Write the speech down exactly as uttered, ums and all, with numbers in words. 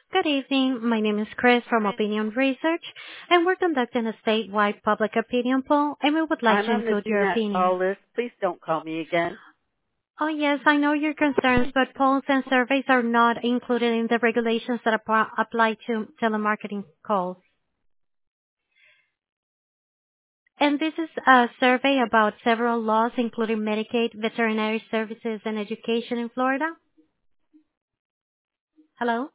Good evening. My name is Chris from Opinion Research, and we're conducting a statewide public opinion poll, and we would like I'm to on the include do your not opinion. call list. Please don't call me again. Oh, yes, I know your concerns, but polls and surveys are not included in the regulations that appro- apply to telemarketing calls. And this is a survey about several laws, including Medicaid, veterinary services, and education in Florida. Hello?